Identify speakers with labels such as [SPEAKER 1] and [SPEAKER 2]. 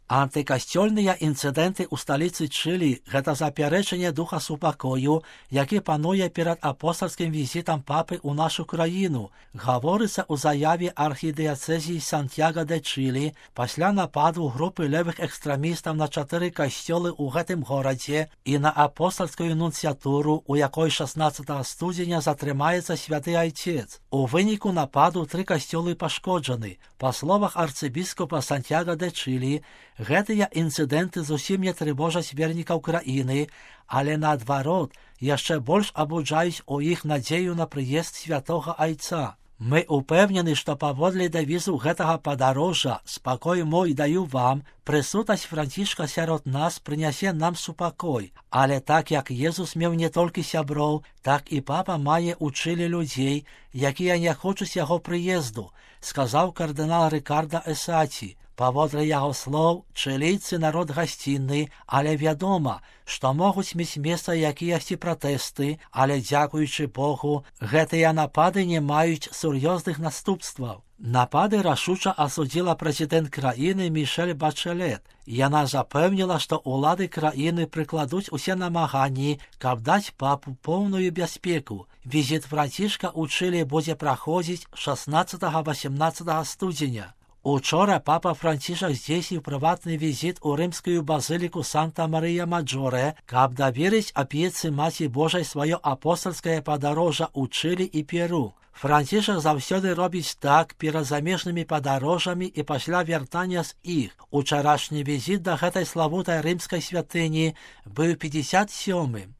[SPEAKER 1] Антыкасцёльныя інцыдэнты ў сталіцы Чылі – гэта запярэчанне духа супакою, які пануе перад апостальскім візітам папы ў нашу краіну. Гаворыцца ў заяве архідыяцэзіі Сантьяга де Чылі пасля нападу групы левых экстрэмістаў на 4 касцёлы ў гэтым горадзе і на апостальскую нунцыятуру, у якой 16 студзеня затрымаецца святы айцец. У выніку нападу 3 касцёлы пашкоджаны. Па словах арцыбіскупа Сантьяга де Чылі, гэтыя інцыдэнты зусім не трывожаць вернікаў краіны, але наадварот, яшчэ больш абуджаюць у іх надзею на прыезд святога айца. Мы упэўнены, што паводле дэвізу гэтага падарожжа «Спакой мой даю вам», прысутнасць Францішка сярод нас прынясе нам супакой. Але так як Езус меў не толькі сяброў, так і папа мае ў Чылі людзей, якія не хочуць яго прыезду, сказаў кардынал Рикардо Эсаці. Паводле яго слоў, чылійцы народ гасцінны, але вядома, што могуць мець месца якіясьці пратэсты, але, дзякуючы Богу, гэтыя напады не маюць сур'ёзных наступстваў. Напады рашуча асудзіла прэзідэнт краіны Мішэль Бачэлет. Яна запэўніла, што ўлады краіны прыкладуць усе намаганні, каб даць папу поўную бяспеку. Візіт Францішка ў Чылі будзе праходзіць 16-18 студзеня. Учора папа Францішак здзейсніў прыватны візіт у рымскую базыліку Санта-Марыя-Маджоре, каб даверыць апіяцы Маці Божай сваё апостальскае падарожжа ў Чылі і Перу. Францішак заўсёды робіць так перад замежнымі падарожжамі і пасля вяртання з іх. Учарашні візіт да гэтай славутай рымскай святыні быў 57-м.